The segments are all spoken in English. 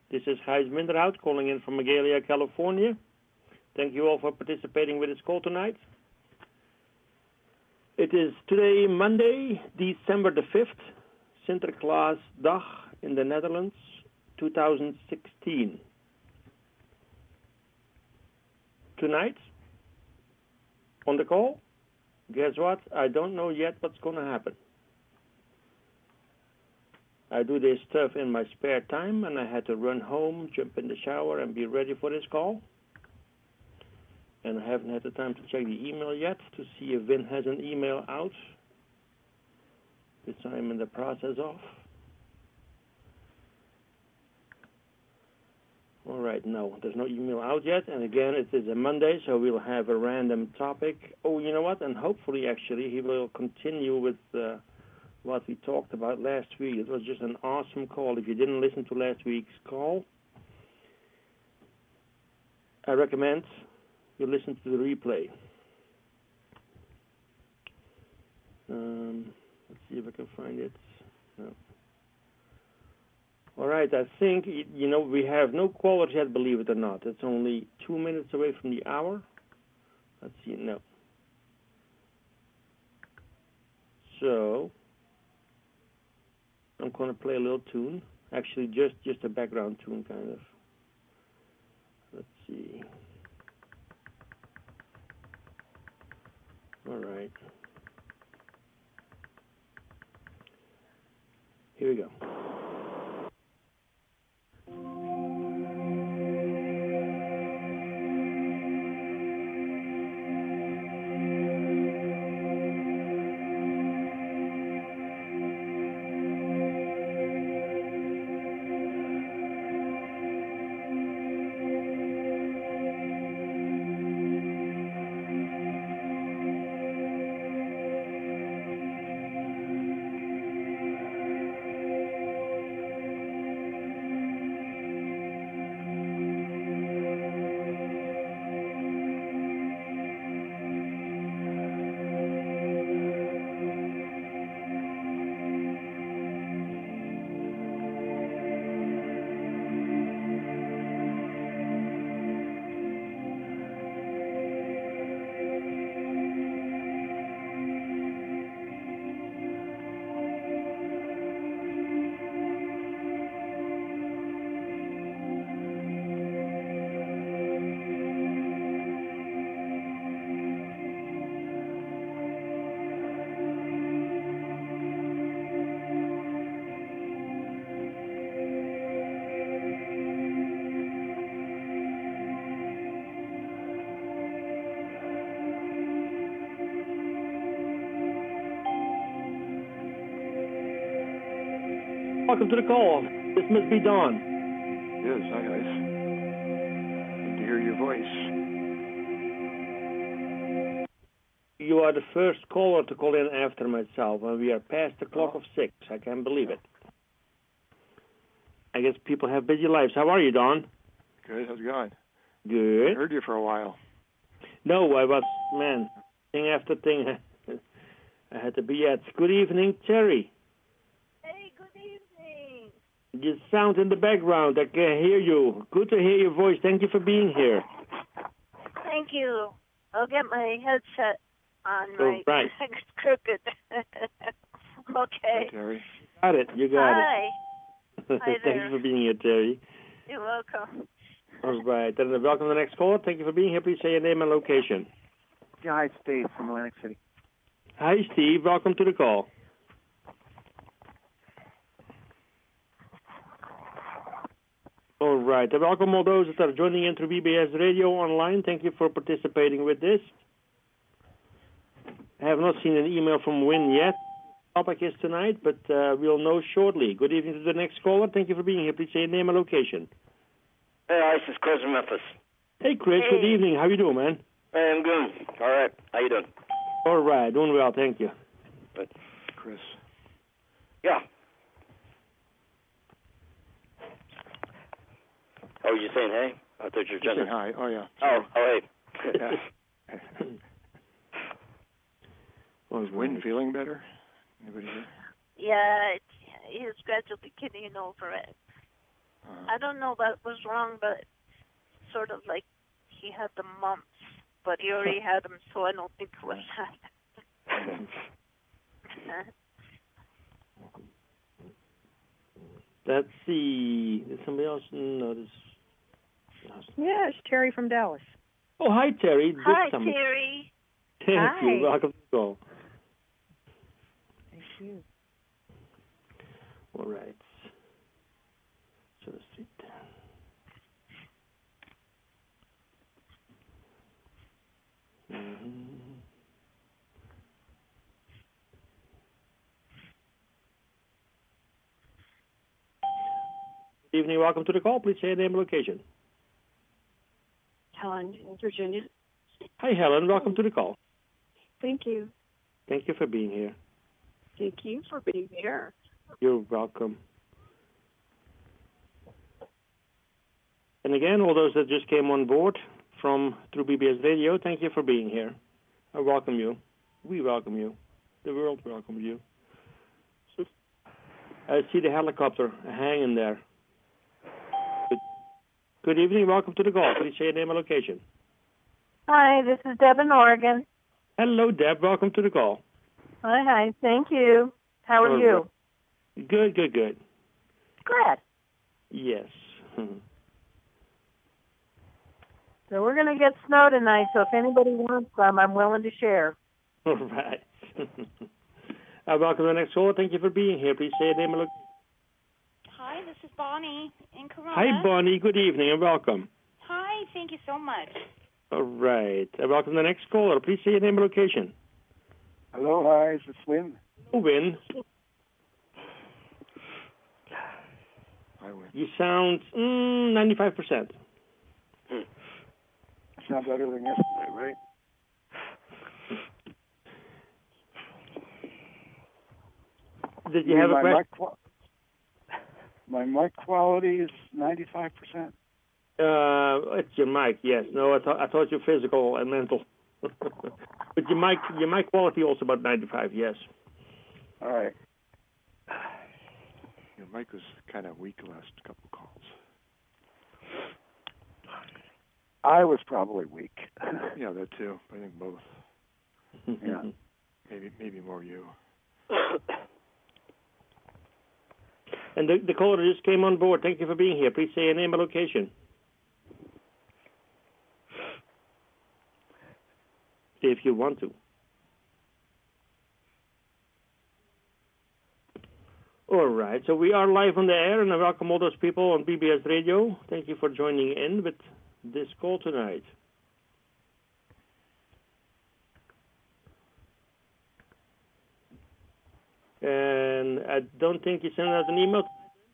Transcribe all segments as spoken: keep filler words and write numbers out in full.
This is Gijs Minderhout calling in from Magalia, California. Thank you all for participating with this call tonight. It is today Monday, December the fifth, Sinterklaasdag in the Netherlands, two thousand sixteen. Tonight, on the call, guess what? I don't know yet what's going to happen. I do this stuff in my spare time, and I had to run home, jump in the shower, and be ready for this call. And I haven't had the time to check the email yet to see if Vin has an email out, which I'm in the process of. All right, no, there's no email out yet. And again, it is a Monday, so we'll have a random topic. Oh, you know what? And hopefully, actually, he will continue with uh, what we talked about last week. It was just an awesome call. If you didn't listen to last week's call, I recommend you listen to the replay. Um, let's see if I can find it. No. All right, I think, you know, we have no callers yet, believe it or not. It's only two minutes away from the hour. Let's see, no. So, I'm going to play a little tune. Actually, just, just a background tune, kind of. Let's see. All right. Here we go. Welcome to the call. This must be Don. Yes, hi guys. Good to hear your voice. You are the first caller to call in after myself, and we are past the clock Oh. of six. I can't believe it. I guess people have busy lives. How are you, Don? Good, how's it going? Good. I heard you for a while. No, I was, man, thing after thing. I had to be at. Good evening, Terry. Hey, good evening. You sound in the background. I can hear you. Good to hear your voice. Thank you for being here. Thank you. I'll get my headset on. Oh, My right. it's crooked. Hi, Okay. Terry. Got it. You got Hi. it. Hi Thank there. you for being here, Terry. You're welcome. All right. Then welcome to the next caller. Thank you for being here. Please say your name and location. Yeah, hi, Steve from Atlantic City. Hi, Steve. Welcome to the call. All right. And welcome all those that are joining in through B B S Radio online. Thank you for participating with this. I have not seen an email from Win yet. Topic is tonight, but uh, we'll know shortly. Good evening to the next caller. Thank you for being here. Please say your name and location. Hey, Ice, it's Chris from Memphis. Hey, Chris. Hey. Good evening. How you doing, man? Hey, I'm good. All right. How you doing? All right. Doing well. Thank you. Good. Chris. Yeah. Oh, you saying hey? I thought you were You trying say to... hi. Oh, yeah. Oh, oh, hey. Yeah. Well, is Wynn feeling better? Anybody here? Yeah, it's, he's gradually getting over it. I don't know what was wrong, but sort of like he had the mumps, but he already had them, so I don't think it was that. Let's see. Did somebody else notice? Yeah, it's Terry from Dallas. Oh, hi, Terry. Good Hi, summer. Terry. Thank Hi. you. Welcome to the call. Thank you. All right. So let's see. Mm-hmm. Good evening. Welcome to the call. Please say your name and location. Helen in Virginia. Hi, Helen. Welcome to the call. Thank you. Thank you for being here. Thank you for being here. You're welcome. And again, all those that just came on board from through B B S Radio, thank you for being here. I welcome you. We welcome you. The world welcomes you. I see the helicopter hanging there. Good, Good evening. Welcome to the call. Please say your name and location. Hi, this is Deb in Oregon. Hello, Deb. Welcome to the call. Hi, hi. Thank you. How are All you? right. Good, good, good. Good. Yes. So we're going to get snow tonight, so if anybody wants some, I'm willing to share. All right. uh, welcome to the next call. Thank you for being here. Please say your name and location. Hi, this is Bonnie in Corona. Hi, Bonnie. Good evening and welcome. Hi, thank you so much. All right. Uh, welcome to the next caller. Please say your name and location. Hello, hi, is this Win? Win. I win. You sound mm, ninety-five percent. Sound better than yesterday, right? Did you have a my question? mic qual- my mic quality is ninety-five percent. Uh, it's your mic, yes. No, I, th- I thought you're physical and mental. But your mic, your mic quality also about ninety-five, yes. All right. Your mic was kind of weak the last couple calls. I was probably weak. Yeah, that too. I think both. Yeah. Maybe, maybe more you. And the, the caller just came on board. Thank you for being here. Please say your name and location. If you want to. All right. So we are live on the air, and I welcome all those people on B B S Radio. Thank you for joining in with this call tonight. And I don't think you sent out an email.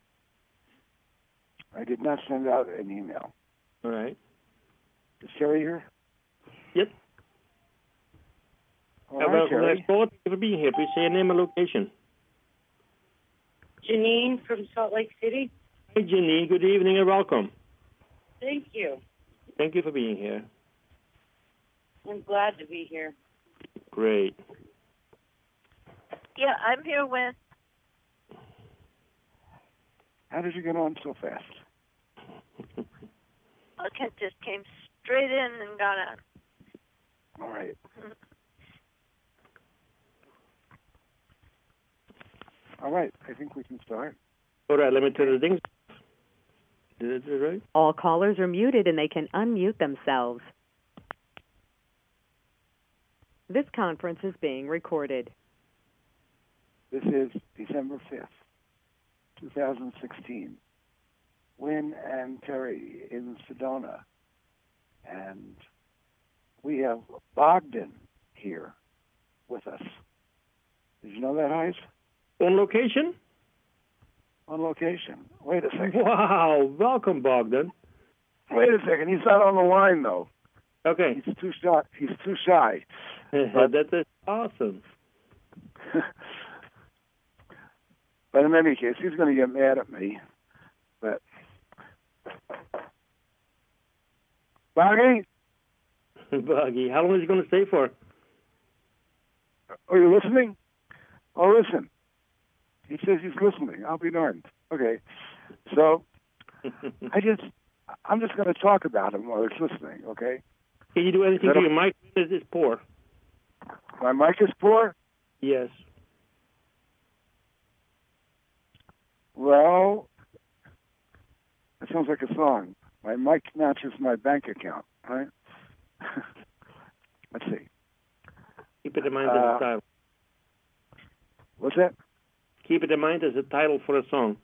I did not send out an email. All right. Is Terry here? Yep. All Uh, right, welcome to the Terry. next caller. Thank you for being here. Please say your name and location. Janine from Salt Lake City. Hi, Janine. Good evening and welcome. Thank you. Thank you for being here. I'm glad to be here. Great. Yeah, I'm here with. How did you get on so fast? Okay, just came straight in and got on. All right. All right. I think we can start. All right, let me turn the things. Did I do it right? All callers are muted and they can unmute themselves. This conference is being recorded. This is December fifth, twenty sixteen. Wynn and Terry in Sedona. And we have Bogdan here with us. Did you know that, Heise? On location? On location. Wait a second. Wow. Welcome, Bogdan. Wait a second. He's not on the line, though. Okay. He's too shy. He's too shy. But- that is awesome. But in any case, he's going to get mad at me. But Boggy, Boggy, how long is he going to stay for? are you listening? Oh, listen. He says he's listening. I'll be darned. Okay. So I just, I'm just going to talk about him while he's listening, okay? Can you do anything to a, your mic? It is poor. My mic is poor? Yes. Well, it sounds like a song. My mic matches my bank account, right? Let's see. Keep it in mind uh, as a title. What's that? Keep it in mind as a title for a song.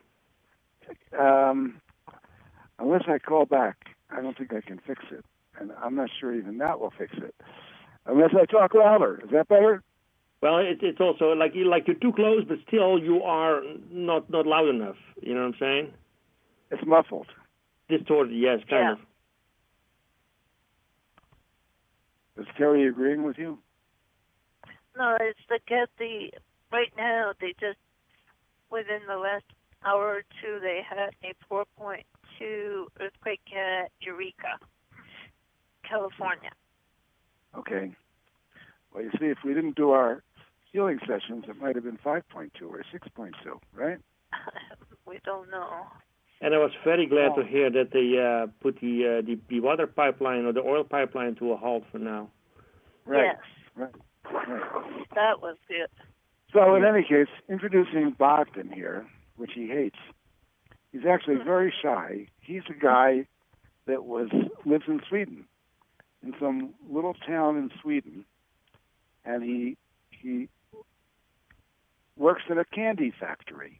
Um, unless I call back, I don't think I can fix it. And I'm not sure even that will fix it. Unless I talk louder. Is that better? Well, it, it's also like you like you're too close, but still you are not, not loud enough. You know what I'm saying? It's muffled. Distorted, yes, kind Yeah. of. Is Terry agreeing with you? No, it's the get the right now. They just within the last hour or two they had a four point two earthquake at Eureka, California. Okay. Well, you see, if we didn't do our healing sessions, it might have been five point two or six point two, right? We don't know. And I was very glad Oh. to hear that they uh, put the, uh, the the water pipeline or the oil pipeline to a halt for now. Right. Yes, Right. Right. that was good. So, in any case, introducing Bogdan here, which he hates. He's actually very shy. He's a guy that was lives in Sweden, in some little town in Sweden, and he he works in a candy factory.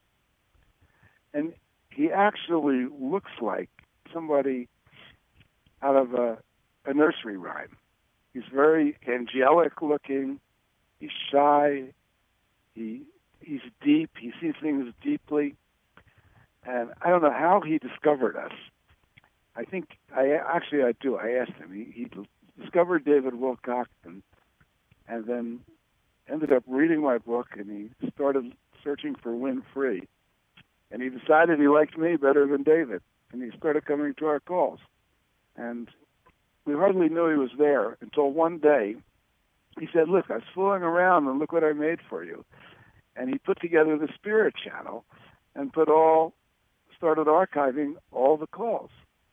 And he actually looks like somebody out of a, a nursery rhyme. He's very angelic looking. He's shy. He he's deep. He sees things deeply. And I don't know how he discovered us. I think I actually I do. I asked him. He, he discovered David Wilcock and, and then ended up reading my book, and he started searching for Win Free. And he decided he liked me better than David, and he started coming to our calls. And we hardly knew he was there until one day he said, "Look, I was fooling around, and look what I made for you." And he put together the Spirit Channel and put all, started archiving all the calls.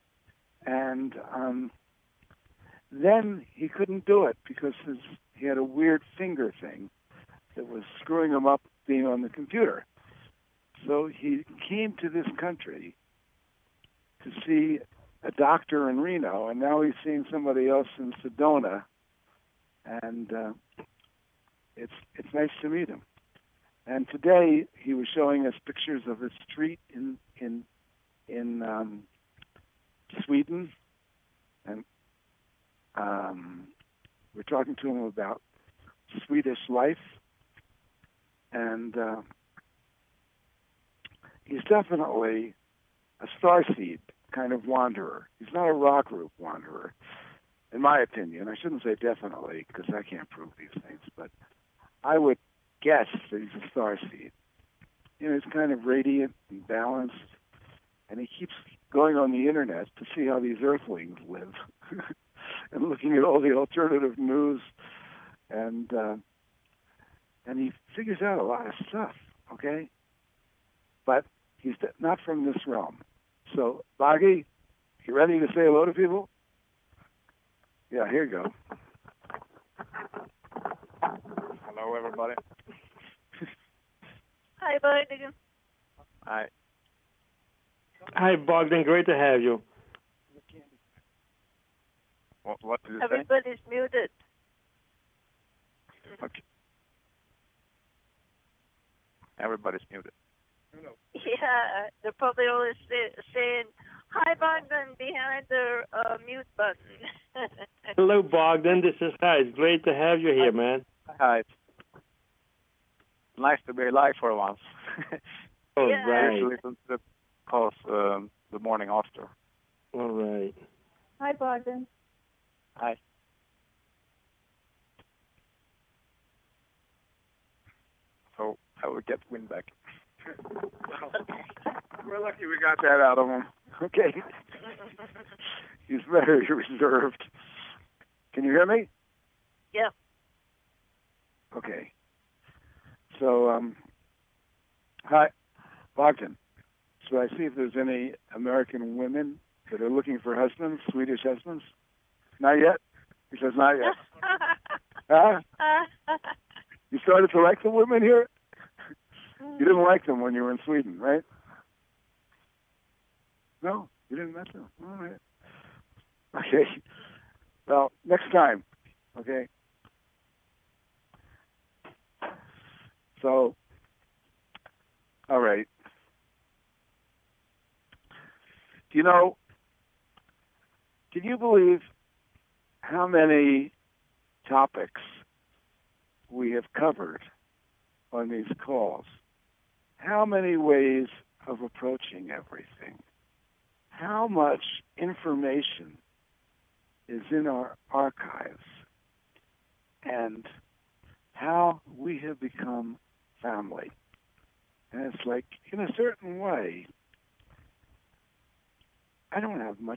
And um, then he couldn't do it because his, he had a weird finger thing that was screwing him up being on the computer. So he came to this country to see a doctor in Reno, and now he's seeing somebody else in Sedona, and uh, it's it's nice to meet him. And today he was showing us pictures of a street in in in um, Sweden, and um, we're talking to him about Swedish life, and uh, he's definitely a starseed kind of wanderer. He's not a rock group wanderer, in my opinion. I shouldn't say definitely because I can't prove these things, but I would guess that he's a starseed. You know, he's kind of radiant and balanced, and he keeps going on the internet to see how these earthlings live and looking at all the alternative news, and uh, and he figures out a lot of stuff, okay? But he's not from this realm. So, Boggy, you ready to say hello to people? Yeah, here you go. Hello, everybody. Hi, Bogdan. Hi. Hi, Bogdan. Great to have you. What, what did you Everybody's say? muted. Okay. Everybody's muted. Yeah, they're probably always say, saying, "Hi, Bogdan," behind their uh, mute button. Hello, Bogdan. This is Hi. It's great to have you here, man. Hi. Nice to be alive for once. All Yeah. I right. usually listen to the calls um, the morning after. All right. Hi, Bogdan. Hi. So I will get Win back. We're lucky we got that out of him. Okay. He's very reserved. Can you hear me? Yeah. Okay. So, um, hi, Bogdan. should I see if there's any American women that are looking for husbands, Swedish husbands? Not yet? He says, not yet. Huh? You started to like the women here? You didn't like them when you were in Sweden, right? No, you didn't like them. All right. Okay. Well, next time. Okay. So, all right. Do you know, can you believe how many topics we have covered on these calls? How many ways of approaching everything? How much information is in our archives? And how we have become family. And it's like, in a certain way, I don't have much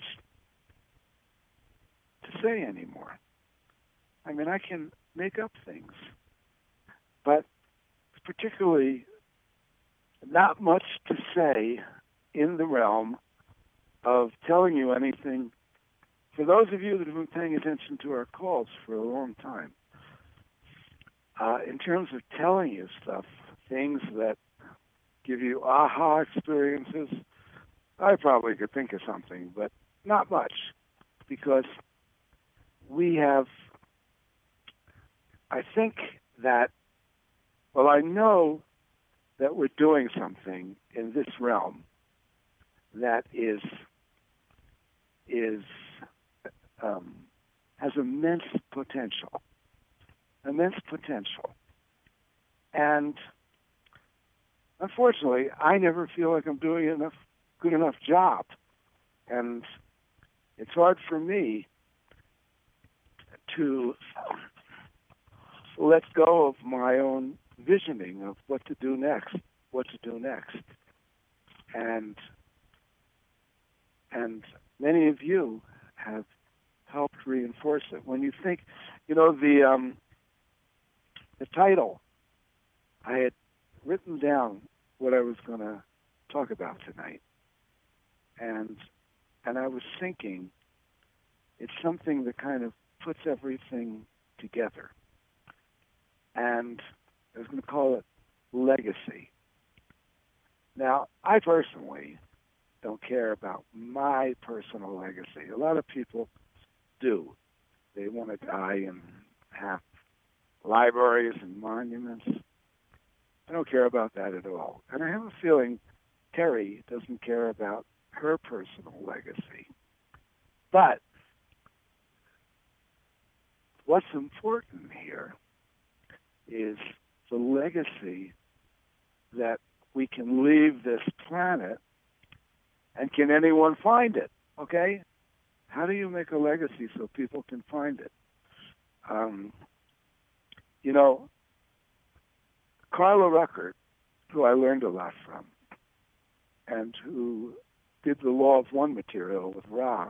to say anymore. I mean, I can make up things, but particularly not much to say in the realm of telling you anything. For those of you that have been paying attention to our calls for a long time, uh, in terms of telling you stuff, things that give you aha experiences, I probably could think of something, but not much, because we have, I think that, well, I know that we're doing something in this realm that is, is um, has immense potential, immense potential. And unfortunately, I never feel like I'm doing enough, good enough job. And it's hard for me to let go of my own visioning of what to do next, what to do next. And and many of you have helped reinforce it. When you think, you know, the um, the title, I had written down what I was going to talk about tonight, and and I was thinking it's something that kind of puts everything together. And I was going to call it legacy. Now, I personally don't care about my personal legacy. A lot of people do. They want to die and have libraries and monuments. I don't care about that at all. And I have a feeling Terry doesn't care about her personal legacy. But what's important here is the legacy that we can leave this planet, and can anyone find it, okay? How do you make a legacy so people can find it? Um, you know, Carla Ruckert, who I learned a lot from, and who did the Law of One material with Ra,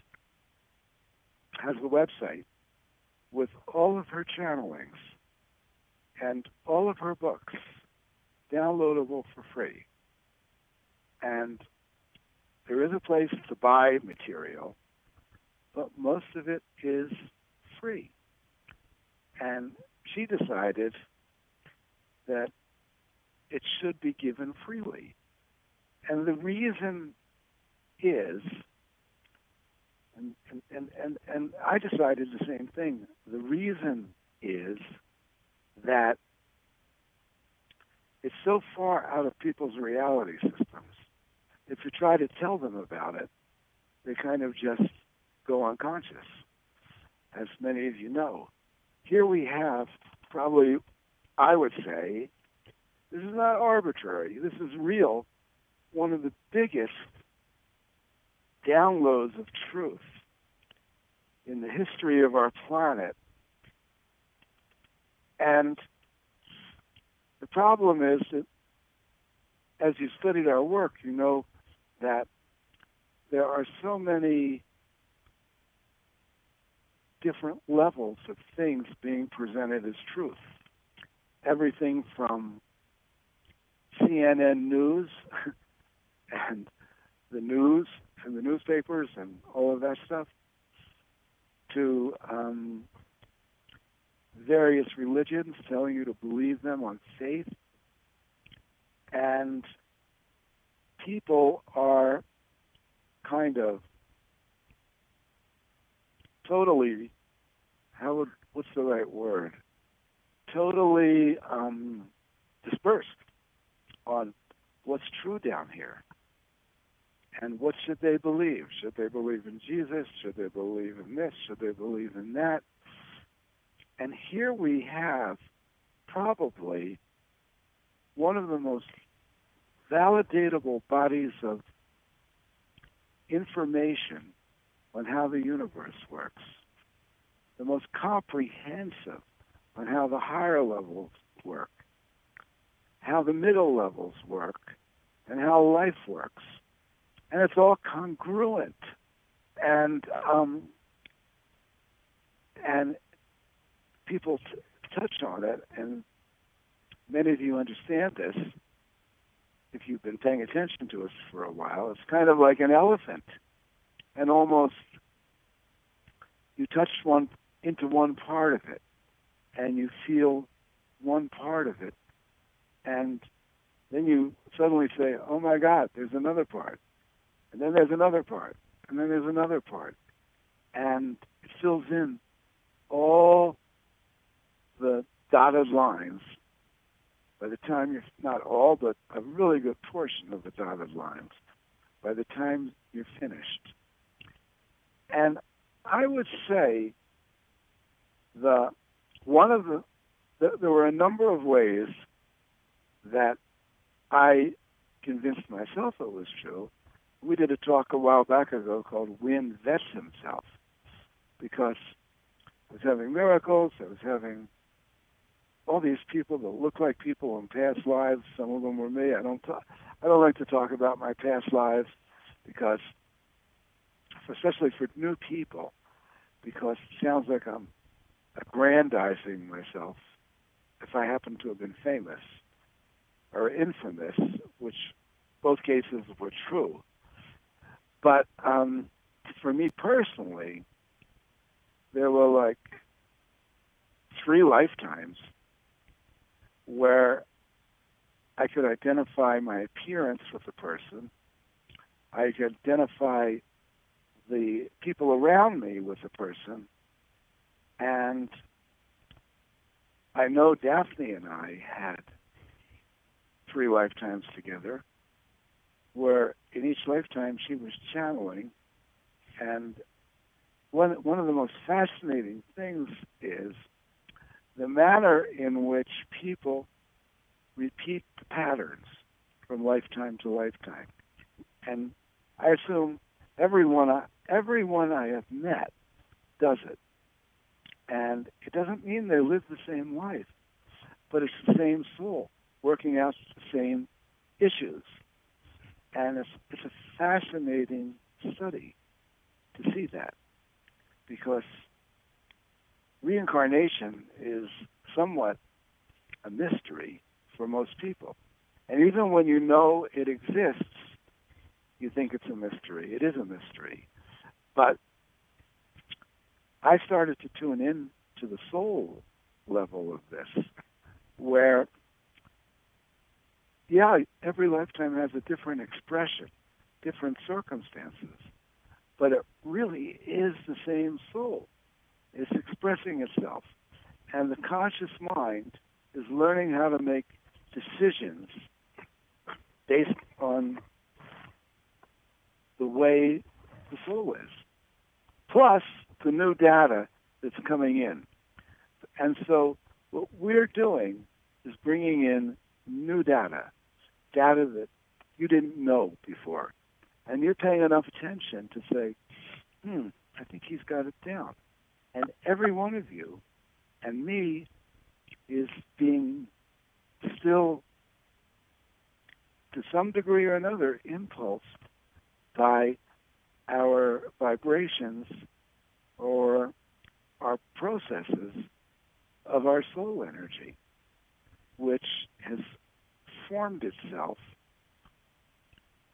has a website with all of her channelings and all of her books downloadable for free. And there is a place to buy material, but most of it is free. And she decided that it should be given freely. And the reason is, and, and, and, and I decided the same thing, the reason is that it's so far out of people's reality systems. If you try to tell them about it, they kind of just go unconscious, as many of you know. Here we have probably, I would say, this is not arbitrary, this is real, one of the biggest downloads of truth in the history of our planet. And the problem is that as you studied our work, you know that there are so many different levels of things being presented as truth. Everything from C N N News and the news and the newspapers and all of that stuff, to um, various religions telling you to believe them on faith. And people are kind of totally, how would, what's the right word? Totally um, dispersed on what's true down here. And what should they believe? Should they believe in Jesus? Should they believe in this? Should they believe in that? And here we have probably one of the most validatable bodies of information on how the universe works, the most comprehensive on how the higher levels work, how the middle levels work, and how life works. And it's all congruent. And um, and people t- touch on it, and many of you understand this if you've been paying attention to us for a while. It's kind of like an elephant, and almost you touch one into one part of it, and you feel one part of it, and then you suddenly say, oh my God, there's another part. And then there's another part, and then there's another part. And it fills in all the dotted lines. By the time you're, not all, but a really good portion of the dotted lines, by the time you're finished. And I would say the one of the, the there were a number of ways that I convinced myself it was true. We did a talk a while back ago called Win Vets Himself, because I was having miracles, I was having all these people that look like people in past lives. Some of them were me. I don't talk, I don't like to talk about my past lives, because, especially for new people, because it sounds like I'm aggrandizing myself if I happen to have been famous or infamous, which both cases were true. But um, for me personally, there were like three lifetimes where I could identify my appearance with a person. I could identify the people around me with a person. And I know Daphne and I had three lifetimes together, where in each lifetime she was channeling. And one one of the most fascinating things is the manner in which people repeat the patterns from lifetime to lifetime. And I assume everyone I, everyone I have met does it. And it doesn't mean they live the same life, but it's the same soul working out the same issues. And it's, it's a fascinating study to see that, because reincarnation is somewhat a mystery for most people. And even when you know it exists, you think it's a mystery. It is a mystery. But I started to tune in to the soul level of this, where, yeah, every lifetime has a different expression, different circumstances, but it really is the same soul. It's expressing itself. And the conscious mind is learning how to make decisions based on the way the soul is, plus the new data that's coming in. And so what we're doing is bringing in new data, data that you didn't know before. And you're paying enough attention to say, hmm, I think he's got it down. And every one of you and me is being still, to some degree or another, impulsed by our vibrations or our processes of our soul energy, which has formed itself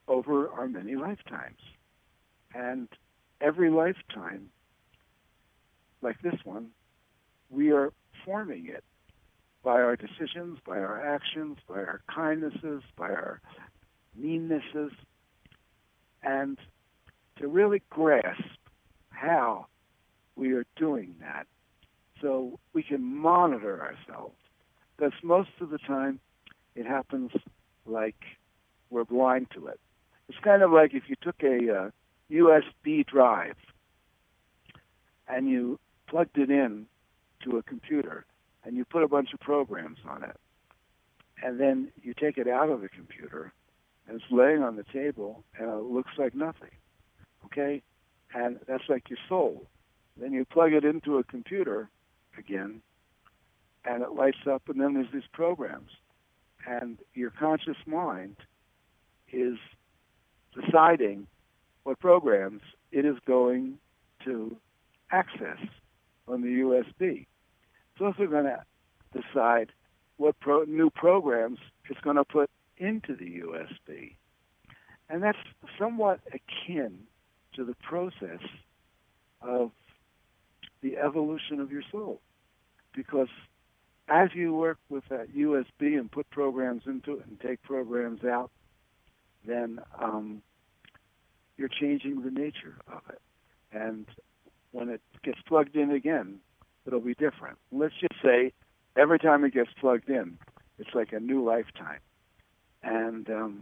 over our many lifetimes. And every lifetime, like this one, we are forming it by our decisions, by our actions, by our kindnesses, by our meannesses, and to really grasp how we are doing that so we can monitor ourselves. Because most of the time it happens like we're blind to it. It's kind of like if you took a uh, U S B drive and you plugged it in to a computer and you put a bunch of programs on it, and then you take it out of the computer and it's laying on the table and it looks like nothing, okay? And that's like your soul. Then you plug it into a computer again and it lights up, and then there's these programs. And your conscious mind is deciding what programs it is going to access on the U S B. It's also going to decide what pro- new programs it's going to put into the U S B. And that's somewhat akin to the process of the evolution of your soul. Because as you work with that U S B and put programs into it and take programs out, then um, you're changing the nature of it. And when it gets plugged in again, it'll be different. Let's just say every time it gets plugged in, it's like a new lifetime. And um,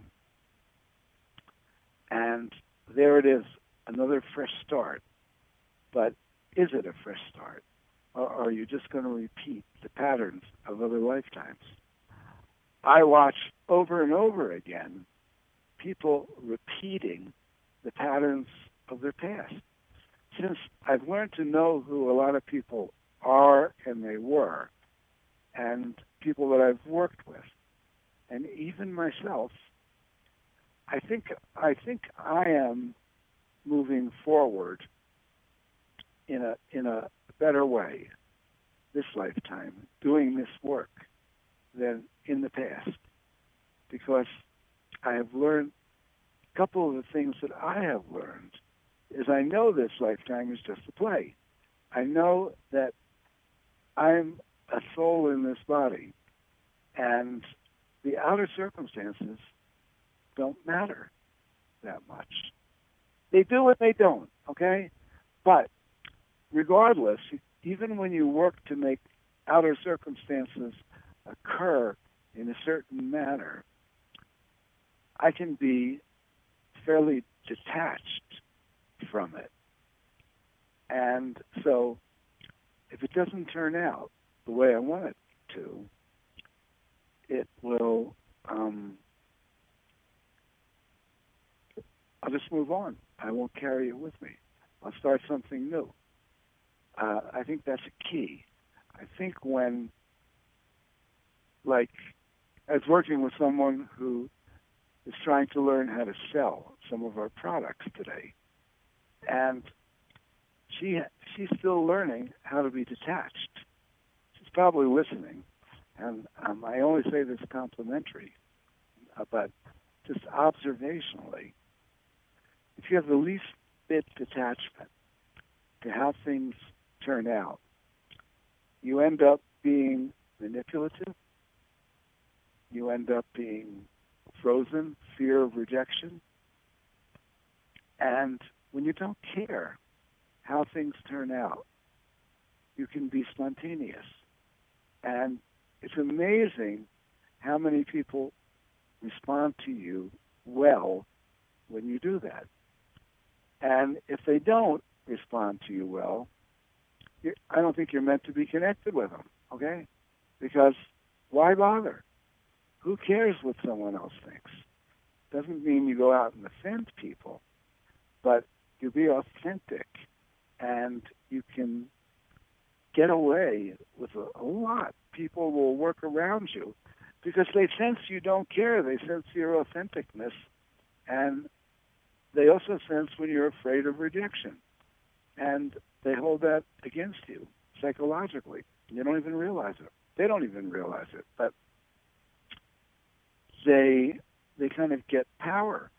and there it is, another fresh start. But is it a fresh start? Or are you just going to repeat the patterns of other lifetimes? I watch over and over again people repeating the patterns of their past. Since I've learned to know who a lot of people are and they were, and people that I've worked with, and even myself, I think I think I am moving forward in a in a better way this lifetime, doing this work, than in the past, because I have learned a couple of the things that I have learned is I know this lifetime is just a play. I know that I'm a soul in this body, and the outer circumstances don't matter that much. They do and they don't, okay? But regardless, even when you work to make outer circumstances occur in a certain manner, I can be fairly detached from it. And so if it doesn't turn out the way I want it to, it will, um, I'll just move on. I won't carry it with me. I'll start something new. Uh, I think that's a key. I think when, like, I was working with someone who is trying to learn how to sell some of our products today, and she she's still learning how to be detached. She's probably listening, and um, I only say this complimentary, uh, but just observationally, if you have the least bit detachment to how things turn out, you end up being manipulative, you end up being frozen, fear of rejection, and when you don't care how things turn out, you can be spontaneous. And it's amazing how many people respond to you well when you do that. And if they don't respond to you well, you're, I don't think you're meant to be connected with them, okay? Because why bother? Who cares what someone else thinks? Doesn't mean you go out and offend people, but you be authentic, and you can get away with a, a lot. People will work around you because they sense you don't care. They sense your authenticness, and they also sense when you're afraid of rejection, and they hold that against you psychologically. You don't even realize it. They don't even realize it, but they they kind of get power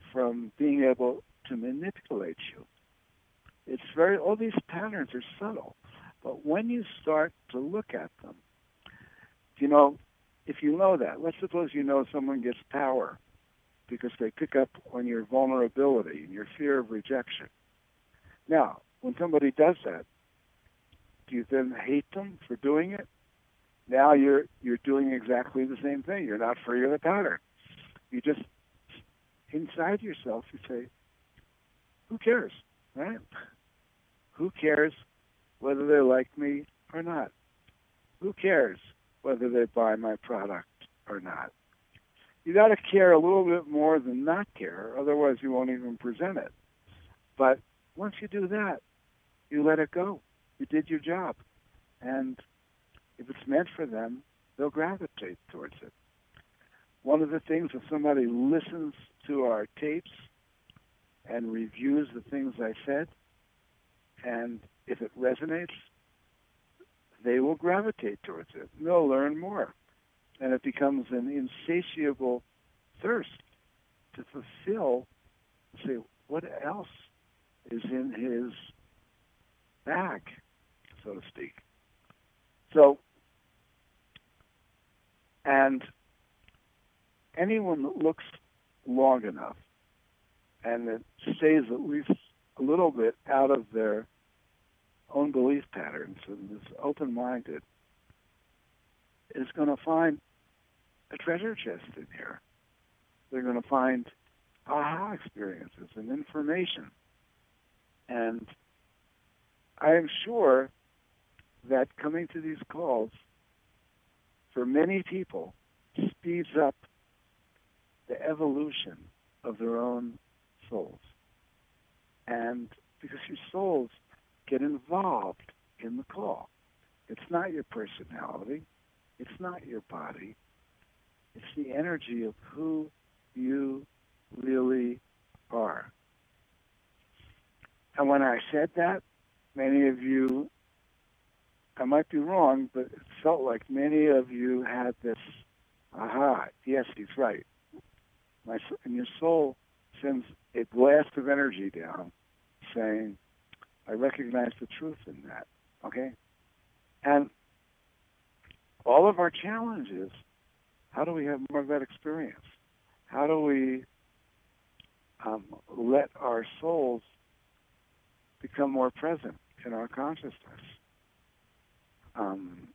from being able to manipulate you. It's very, all these patterns are subtle, but when you start to look at them, you know, if you know that, let's suppose you know someone gets power because they pick up on your vulnerability and your fear of rejection. Now, when somebody does that, do you then hate them for doing it? Now you're you're doing exactly the same thing. You're not free of the pattern. You just, inside yourself, you say, who cares, right? Who cares whether they like me or not? Who cares whether they buy my product or not? You got to care a little bit more than not care, otherwise you won't even present it. But once you do that, you let it go. You did your job. And if it's meant for them, they'll gravitate towards it. One of the things, if somebody listens to our tapes and reviews the things I said, and if it resonates, they will gravitate towards it. They'll learn more. And it becomes an insatiable thirst to fulfill, say, what else is in his bag, so to speak. So, and anyone that looks long enough and that stays at least a little bit out of their own belief patterns and is open-minded is going to find a treasure chest in here. They're going to find aha experiences and information. And I am sure that coming to these calls, for many people, speeds up the evolution of their own souls. And because your souls get involved in the call. It's not your personality. It's not your body. It's the energy of who you really are. And when I said that, many of you, I might be wrong, but it felt like many of you had this, aha, yes, he's right. My, and your soul sends a blast of energy down saying, I recognize the truth in that, okay? And all of our challenges, how do we have more of that experience? How do we um, let our souls become more present in our consciousness? Um,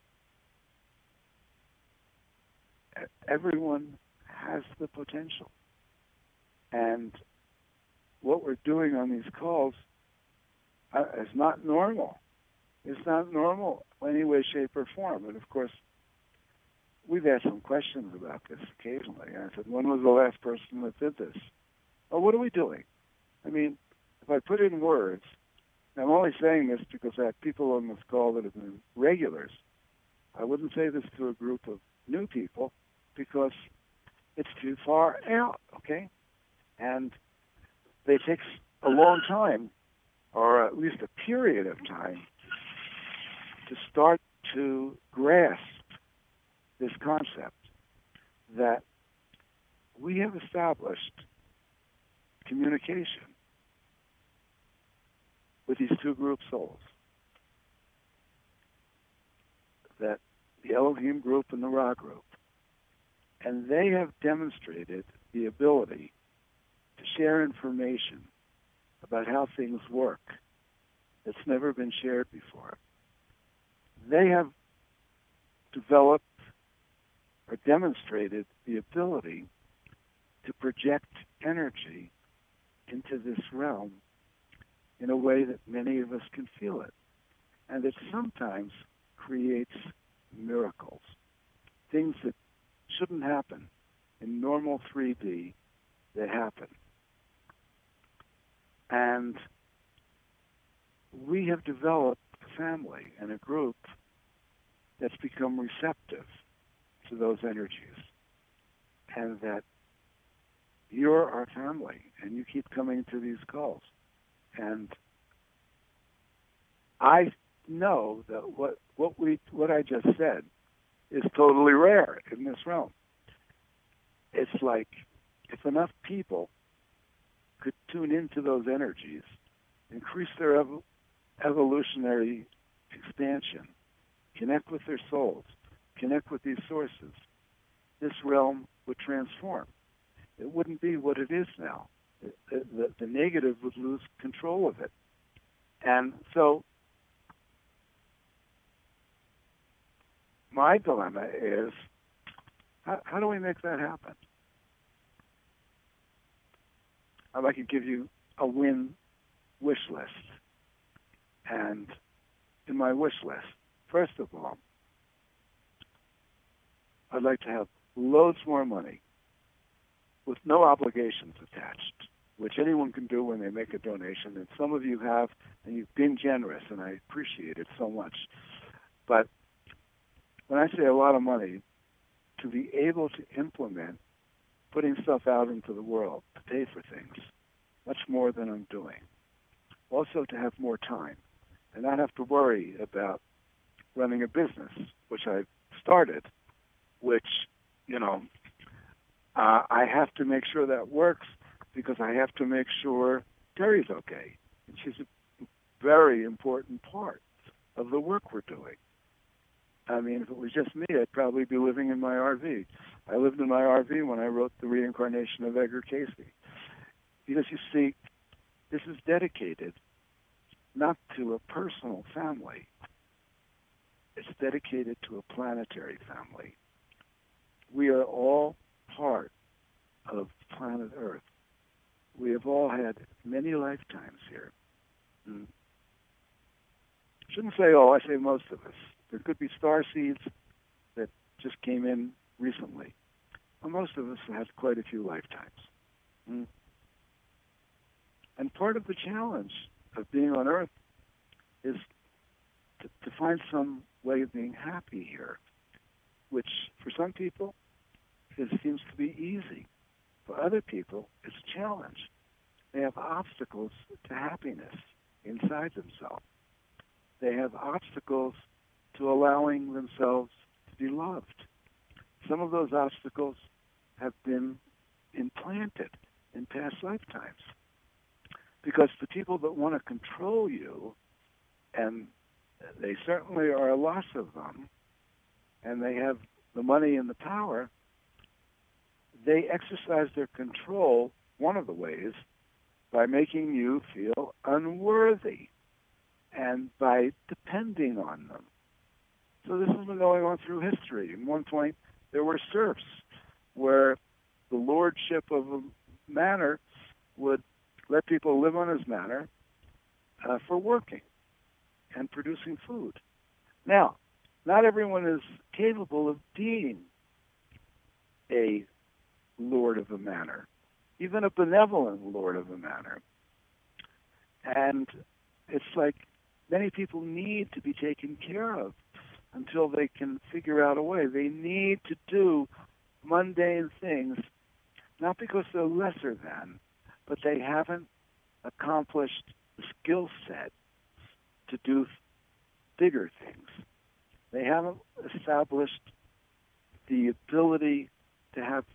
everyone has the potential. And what we're doing on these calls uh, is not normal. It's not normal in any way, shape, or form. And of course, we've asked some questions about this occasionally. And I said, when was the last person that did this? Or what are we doing? I mean, if I put in words, and I'm only saying this because I have people on this call that have been regulars. I wouldn't say this to a group of new people because it's too far out, okay? And they take a long time, or at least a period of time, to start to grasp this concept that we have established communication with these two group souls, that the Elohim group and the Ra group, and they have demonstrated the ability to share information about how things work that's never been shared before. They have developed or demonstrated the ability to project energy into this realm in a way that many of us can feel it, and that sometimes creates miracles, things that shouldn't happen in normal three D that happen. And we have developed a family and a group that's become receptive to those energies, and that you're our family, and you keep coming to these calls. And I know that what what we what I just said is totally rare in this realm. It's like if enough people could tune into those energies, increase their ev- evolutionary expansion, connect with their souls, connect with these sources, this realm would transform. It wouldn't be what it is now. It, the, the negative would lose control of it. And so my dilemma is, how, how do we make that happen? I'd like to give you a win wish list. And in my wish list, first of all, I'd like to have loads more money with no obligations attached, which anyone can do when they make a donation. And some of you have, and you've been generous, and I appreciate it so much. But when I say a lot of money, to be able to implement putting stuff out into the world to pay for things, much more than I'm doing. Also to have more time and not have to worry about running a business, which I started, which, you know, uh, I have to make sure that works because I have to make sure Terry's okay. And she's a very important part of the work we're doing. I mean, if it was just me, I'd probably be living in my R V. I lived in my R V when I wrote The Reincarnation of Edgar Casey. Because, you see, this is dedicated not to a personal family. It's dedicated to a planetary family. We are all part of planet Earth. We have all had many lifetimes here. Mm. Shouldn't say all, I say most of us. There could be star seeds that just came in recently. Well, most of us have quite a few lifetimes. Mm. And part of the challenge of being on Earth is to, to find some way of being happy here, which for some people it seems to be easy. For other people, it's a challenge. They have obstacles to happiness inside themselves. They have obstacles to allowing themselves to be loved. Some of those obstacles have been implanted in past lifetimes. Because the people that want to control you, and they certainly are a lot of them, and they have the money and the power, they exercise their control, one of the ways, by making you feel unworthy and by depending on them. So this has been going on through history. At one point, there were serfs where the lordship of a manor would let people live on his manor uh, for working and producing food. Now, not everyone is capable of being a lord of a manor, even a benevolent lord of a manor. And it's like many people need to be taken care of until they can figure out a way. They need to do mundane things, not because they're lesser than, but they haven't accomplished the skill set to do bigger things. They haven't established the ability to have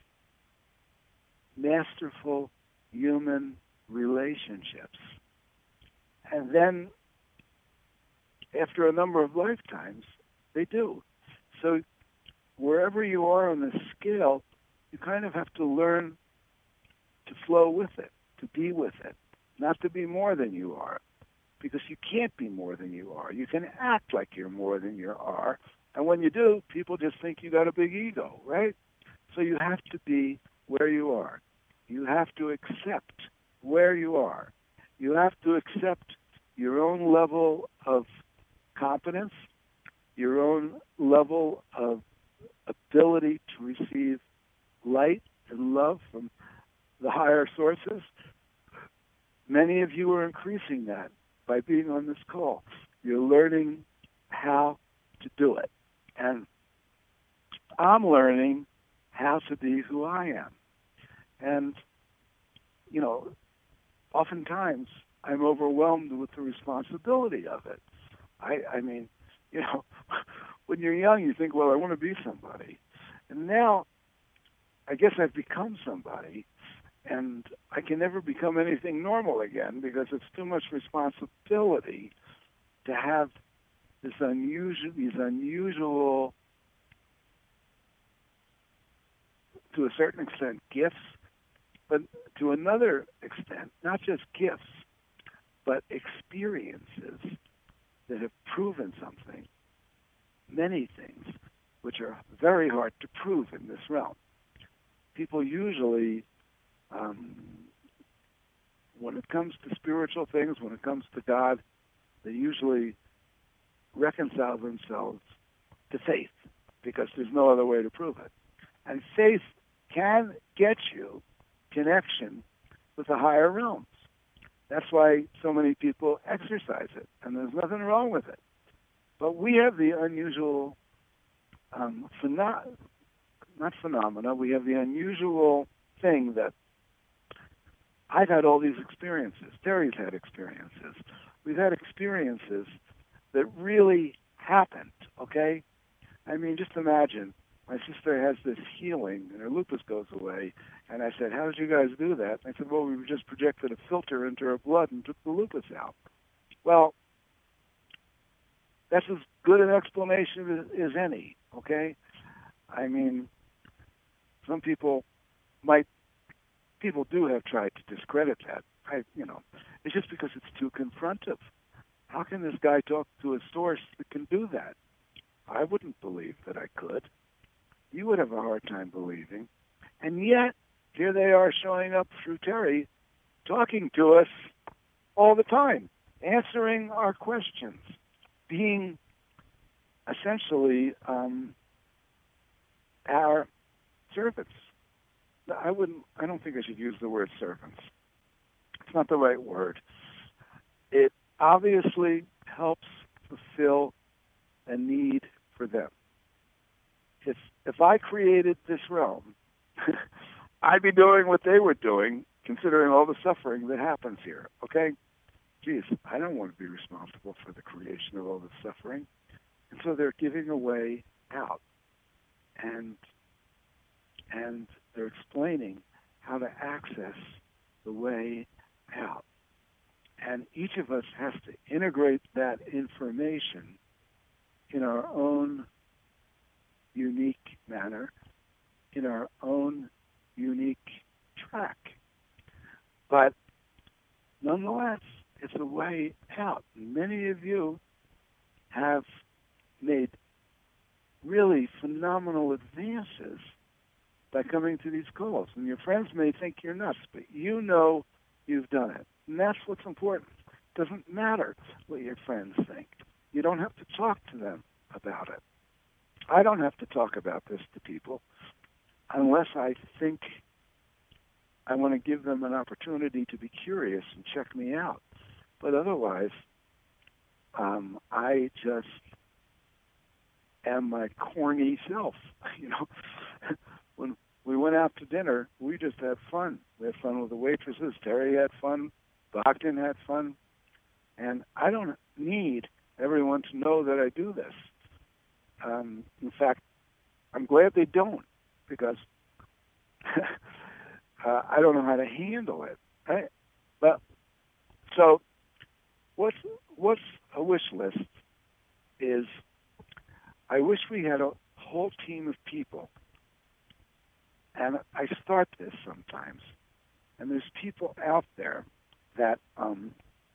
masterful human relationships. And then, after a number of lifetimes, they do. So wherever you are on the scale, you kind of have to learn to flow with it, to be with it, not to be more than you are, because you can't be more than you are. You can act like you're more than you are, and when you do, people just think you got a big ego, right? So you have to be where you are. You have to accept where you are. You have to accept your own level of competence, your own level of ability to receive light and love from the higher sources. Many of you are increasing that by being on this call. You're learning how to do it. And I'm learning how to be who I am. And, you know, oftentimes I'm overwhelmed with the responsibility of it. I, I mean, you know, when you're young, you think, well, I want to be somebody. And now, I guess I've become somebody. and I can never become anything normal again because it's too much responsibility to have this unusual, these unusual, to a certain extent, gifts, but to another extent, not just gifts, but experiences that have proven something, many things, which are very hard to prove in this realm. People usually, um, when it comes to spiritual things, when it comes to God, they usually reconcile themselves to faith because there's no other way to prove it. And faith can get you connection with the higher realms. That's why so many people exercise it, and there's nothing wrong with it. But we have the unusual, um, pheno- not phenomena, we have the unusual thing that I've had all these experiences. Terry's had experiences. We've had experiences that really happened, okay? I mean, just imagine, my sister has this healing, and her lupus goes away, and I said, how did you guys do that? And I said, well, we just projected a filter into her blood and took the lupus out. Well, that's as good an explanation as, as any, okay? I mean, some people might, people do have tried to discredit that. I, you know, it's just because it's too confrontive. How can this guy talk to a source that can do that? I wouldn't believe that I could. You would have a hard time believing. And yet, here they are showing up through Terry, talking to us all the time, answering our questions, being essentially um, our servants. I wouldn't. I don't think I should use the word servants. It's not the right word. It obviously helps fulfill a need for them. If if I created this realm, I'd be doing what they were doing, considering all the suffering that happens here. Okay? Geez, I don't want to be responsible for the creation of all the suffering. And so they're giving a way out. And and they're explaining how to access the way out. And each of us has to integrate that information in our own unique manner, in our own unique track. But nonetheless, it's a way out. Many of you have made really phenomenal advances by coming to these calls. And your friends may think you're nuts, but you know you've done it. And that's what's important. It doesn't matter what your friends think. You don't have to talk to them about it. I don't have to talk about this to people unless I think I want to give them an opportunity to be curious and check me out. But otherwise, um, I just am my corny self. You know, when we went out to dinner, we just had fun. We had fun with the waitresses. Terry had fun. Bogdan had fun. And I don't need everyone to know that I do this. Um, in fact, I'm glad they don't, because uh, I don't know how to handle it. Right? But so, what's what's a wish list is, I wish we had a whole team of people, and I start this sometimes, and there's people out there that um,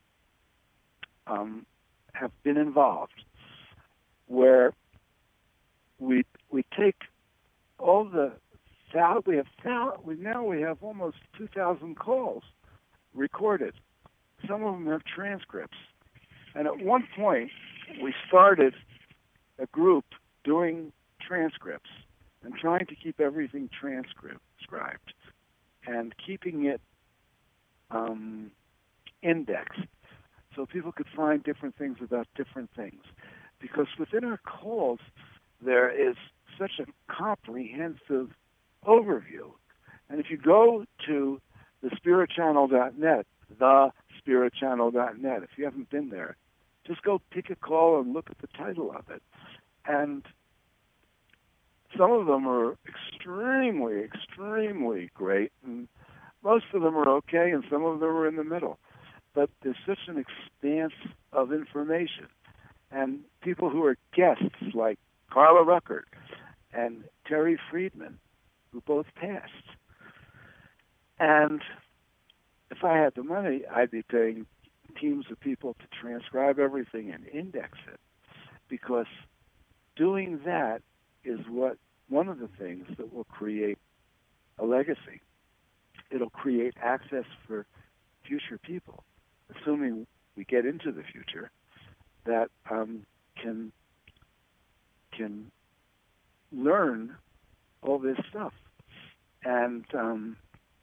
um, have been involved, where we we take all the thou- we have thou- we now we have almost two thousand calls recorded. Some of them have transcripts, and at one point we started a group doing transcripts and trying to keep everything transcribed and keeping it um, indexed so people could find different things about different things. Because within our calls, there is such a comprehensive overview. And if you go to the spirit channel dot net, the spirit channel dot net, if you haven't been there, just go pick a call and look at the title of it. And some of them are extremely, extremely great. And most of them are okay, and some of them are in the middle. But there's such an expanse of information. And people who are guests, like Carla Ruckert and Terry Friedman, who both passed. And if I had the money, I'd be paying teams of people to transcribe everything and index it, because doing that is what one of the things that will create a legacy. It'll create access for future people, assuming we get into the future, that um, can can learn all this stuff. And um,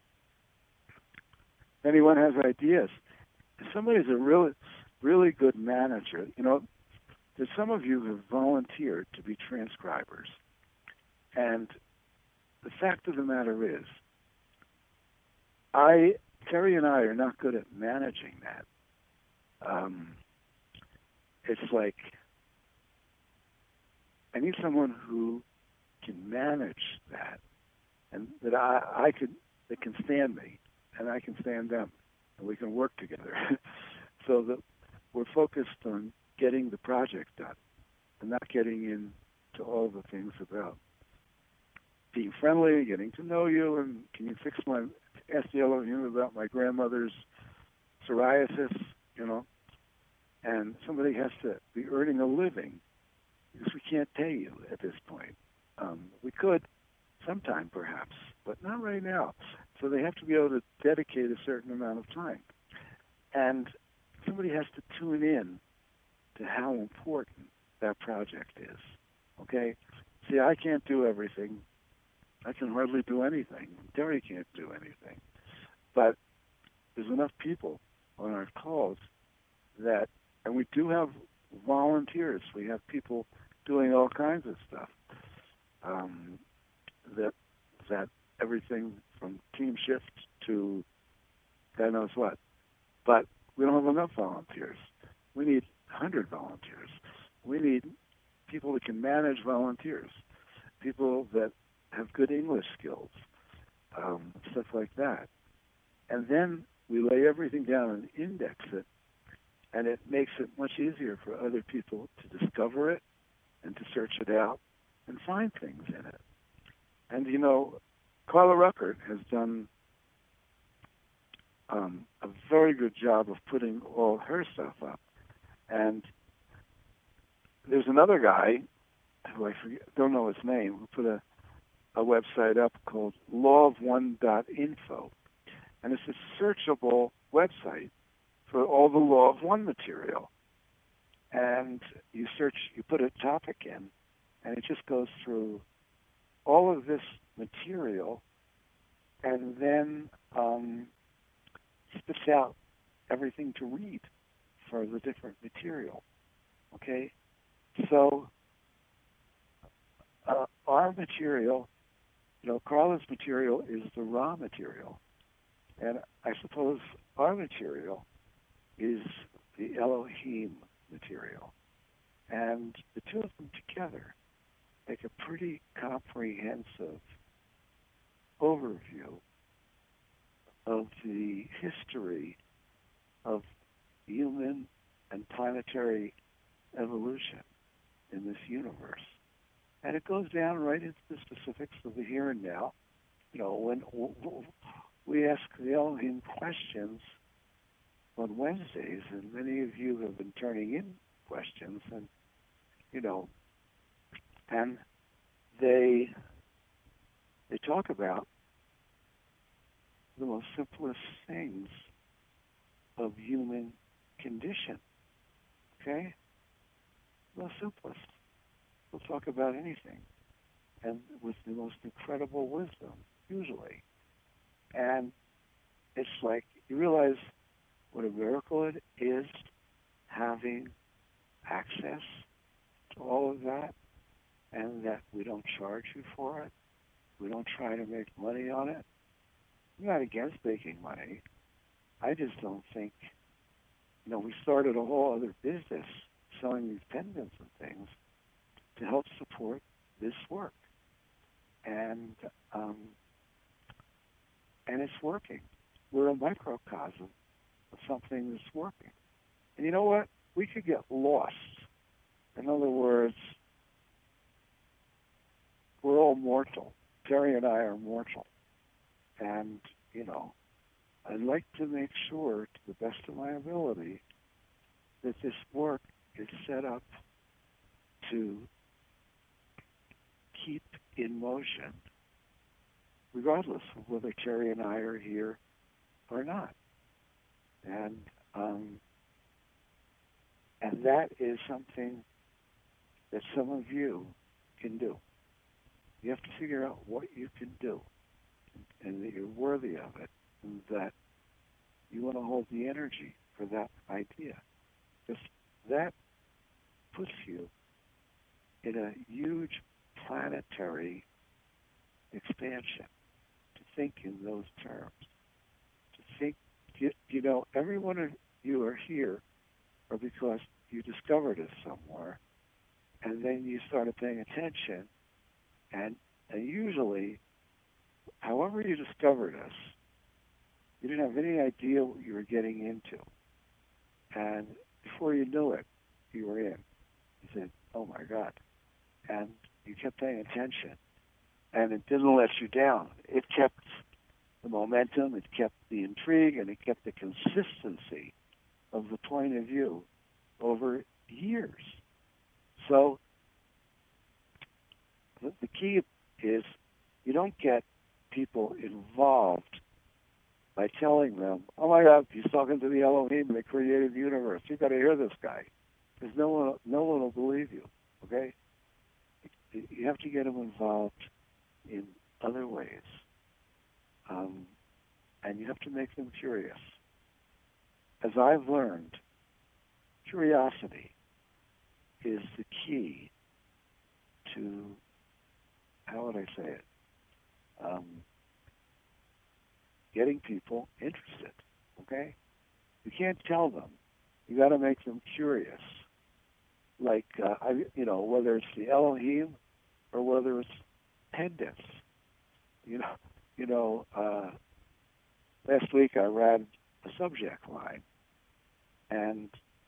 if anyone has ideas, if somebody's a really, really good manager, you know, there's some of you who have volunteered to be transcribers. And the fact of the matter is, I, Terry and I are not good at managing that. Um, it's like, I need someone who can manage that, and that I, I could, that can stand me, and I can stand them, and we can work together, so that we're focused on getting the project done, and not getting into all the things about being friendly, getting to know you, and can you fix my, ask the elephant about my grandmother's psoriasis, you know, and somebody has to be earning a living, because we can't pay you at this point. Um, we could sometime perhaps, but not right now. So they have to be able to dedicate a certain amount of time. And somebody has to tune in to how important that project is. Okay? See, I can't do everything. I can hardly do anything. Terry can't do anything. But there's enough people on our calls that, and we do have volunteers. We have people doing all kinds of stuff. Um, that that everything from team shift to God knows what. But we don't have enough volunteers. We need one hundred volunteers. We need people that can manage volunteers, people that have good English skills, um, stuff like that. And then we lay everything down and index it, and it makes it much easier for other people to discover it and to search it out and find things in it. And, you know, Carla Ruckert has done um, a very good job of putting all her stuff up. And there's another guy who I forget, don't know his name, who put a, a website up called law of one dot info. And it's a searchable website for all the Law of One material. And you search, you put a topic in, and it just goes through all of this material, and then um, spits out everything to read for the different material. Okay? So uh, our material, you know, Carla's material is the raw material. And I suppose our material is the Elohim material. And the two of them together make a pretty comprehensive overview of the history of human and planetary evolution in this universe. And it goes down right into the specifics of the here and now. You know, when we ask the Elohim questions on Wednesdays, and many of you have been turning in questions, and, you know, and they they talk about the most simplest things of human condition. Okay? The most simplest. We'll talk about anything, and with the most incredible wisdom, usually. And it's like, you realize what a miracle it is having access to all of that, and that we don't charge you for it. We don't try to make money on it. I'm not against making money. I just don't think, you know, we started a whole other business selling these pendants and things to help support this work. And um, and it's working. we're a microcosm of something that's working. And you know what? We could get lost. In other words, we're all mortal. Terry and I are mortal. And, you know, I'd like to make sure, to the best of my ability, that this work is set up to keep in motion, regardless of whether Terry and I are here or not. And um, and that is something that some of you can do. You have to figure out what you can do, and that you're worthy of it, and that you want to hold the energy for that idea. Because that puts you in a huge planetary expansion, to think in those terms. To think, you, you know, every one of you are here or because you discovered us somewhere, and then you started paying attention, and, and usually, however you discovered us, you didn't have any idea what you were getting into. And before you knew it, you were in. You said, oh my God. And you kept paying attention. And it didn't let you down. It kept the momentum, it kept the intrigue, and it kept the consistency of the point of view over years. So the, the key is you don't get people involved by telling them, oh my God, he's talking to the Elohim, the creative universe. You've got to hear this guy. Because no one, no one will believe you, okay? You have to get them involved in other ways. Um, and you have to make them curious. As I've learned, curiosity is the key to, how would I say it, um, getting people interested, okay? You can't tell them. You got to make them curious. Like, uh, I, you know, whether it's the Elohim or whether it's pendants. You know, you know. Uh, last week I read a subject line, and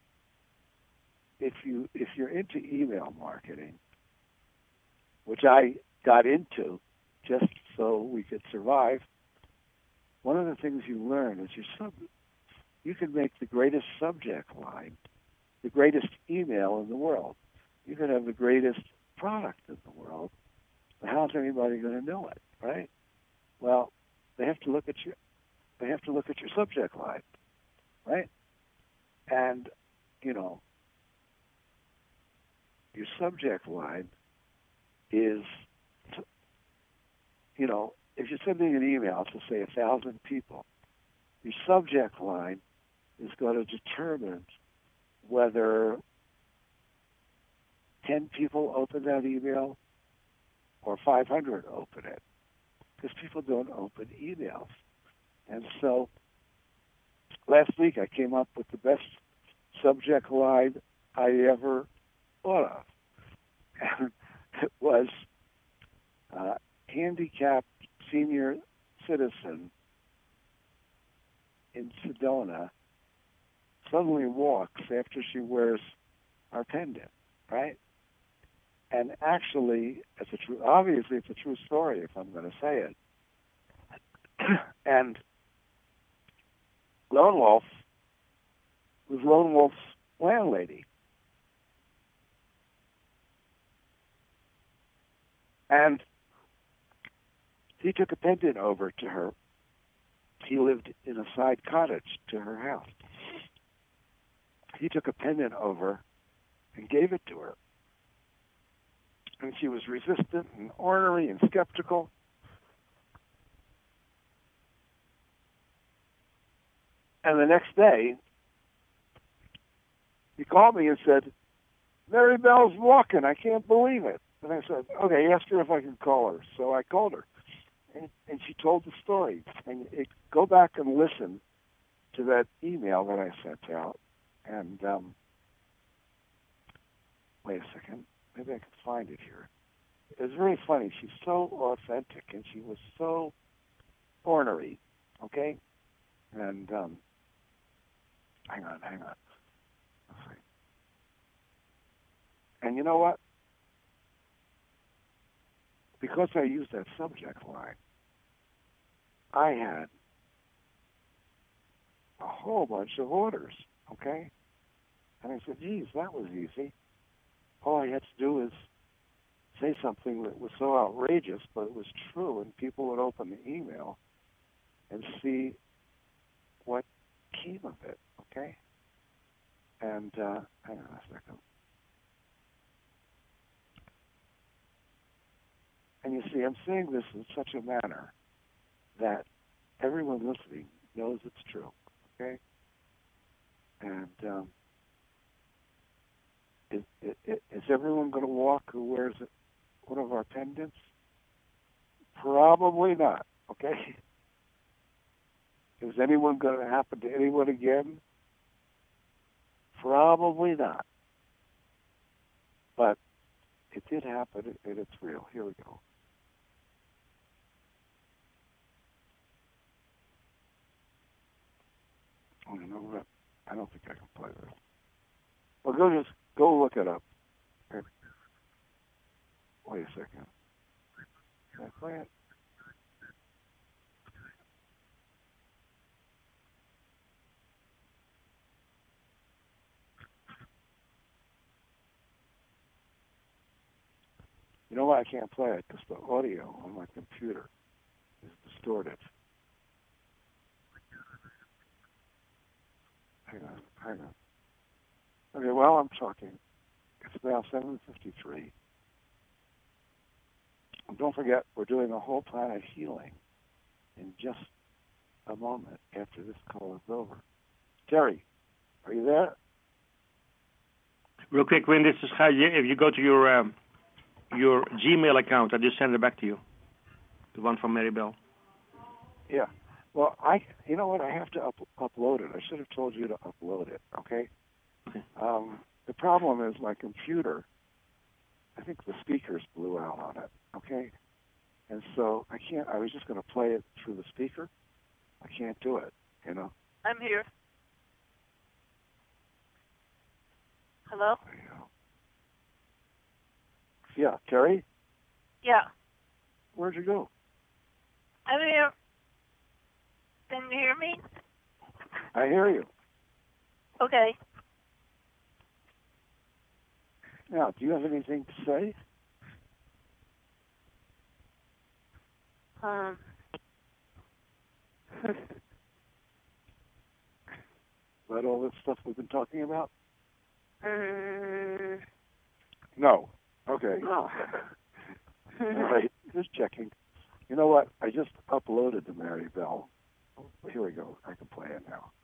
if you if you're into email marketing, which I got into just so we could survive, one of the things you learn is your sub. You can make the greatest subject line, the greatest email in the world. You can have the greatest product in the world. But how's anybody going to know it, right? Well, they have to look at your, they have to look at your subject line, right? And, you know, your subject line is, you know, if you're sending an email to, say, a thousand people, your subject line is going to determine whether ten people open that email or five hundred open it, because people don't open emails. And so last week I came up with the best subject line I ever thought of. And it was uh, handicapped senior citizen in Sedona suddenly walks after she wears our pendant, right? And actually, it's a true, obviously it's a true story if I'm going to say it. And Lone Wolf was Lone Wolf's landlady. And he took a pendant over to her. He lived in a side cottage to her house. He took a pendant over and gave it to her. And she was resistant and ornery and skeptical. And the next day, he called me and said, Mary Bell's walking. I can't believe it. And I said, okay, ask her if I can call her. So I called her. And, and she told the story. And it, go back and listen to that email that I sent out. And um, wait a second. Maybe I can find it here. It was very funny. She's so authentic, and she was so ornery, okay? And um, hang on, hang on. Let's see. And you know what? Because I used that subject line, I had a whole bunch of orders, okay? And I said, geez, that was easy. All I had to do is say something that was so outrageous, but it was true, and people would open the email and see what came of it, okay? And, uh, hang on a second. And you see, I'm saying this in such a manner that everyone listening knows it's true, okay? And um, is, is, is everyone going to walk who wears one of our pendants? Probably not, okay? Is anyone going to happen to anyone again? Probably not. But it did happen, and it's real. Here we go. Oh, you know what? I don't think I can play this. Well, go just go look it up. Wait a second. Can I play it? You know why I can't play it? Because the audio on my computer is distorted. Hang on, hang on. Okay, while I'm talking, it's now seven fifty-three. And don't forget, we're doing a whole planet healing in just a moment after this call is over. Terry, are you there? Real quick, Win, this is how you, if you go to your um, your Gmail account, I just send it back to you. The one from Mary Bell. Yeah. Well, I, you know what? I have to up, upload it. I should have told you to upload it. Okay. Okay. Um, the problem is my computer. I think the speakers blew out on it. Okay. And so I can't. I was just going to play it through the speaker. I can't do it. You know. I'm here. Hello? Yeah, Terry? Yeah. Where'd you go? I'm here. Can you hear me? I hear you. Okay. Now, do you have anything to say? Um. Is that all this stuff we've been talking about? Um. No. Okay. No. All right. Just checking. You know what? I just uploaded the Mary Bell. Here we go. I can play it now.